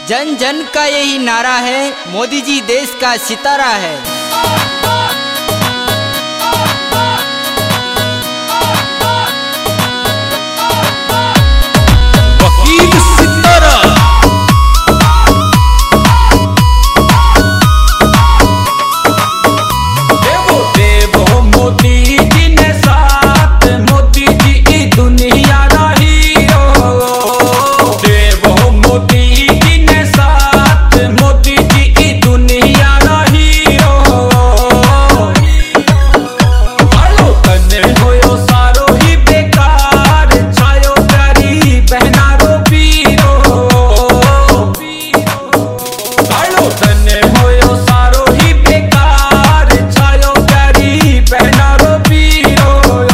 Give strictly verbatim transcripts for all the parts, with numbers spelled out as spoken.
जन जन का यही नारा है, मोदी जी देश का सितारा है। वकील सितारा देवो देवो मोदी जी ने साथ, मोदी जी दुनिया रही हो। देवो मोदी जी ने साथ, मोदी जी दुनिया रही हो। आलो तने होयो सारो ही बेकार, छायो प्यारी बहना रो पीरो। आलो तने होयो सारो ही बेकार, छायो प्यारी बहना रो पीरो।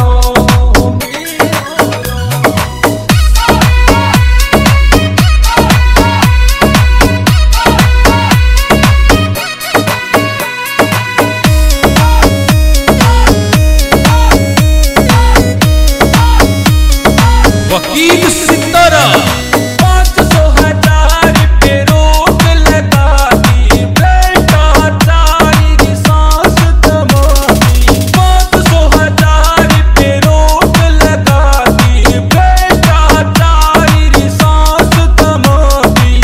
वकील सितारा पाँच सौ हजार पे रोक लगा दी, भ्रष्टाचारी की सांस थमा दी। पाँच सौ हजार पे रोक लगा दी, भ्रष्टाचारी की सांस थमा दी।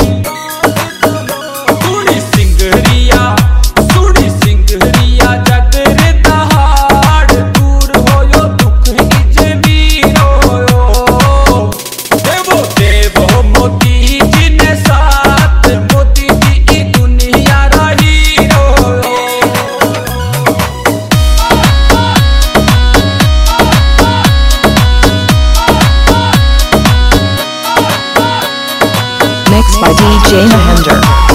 सुनी सिंगरिया सुनी सिंगरिया जगर दहाड़, दूर होयो दुख इजे वीरो। देवो देवो मोदी जी ने साथ, मोदी जी दुनिया रही हो। Mixed by D J Mahendra.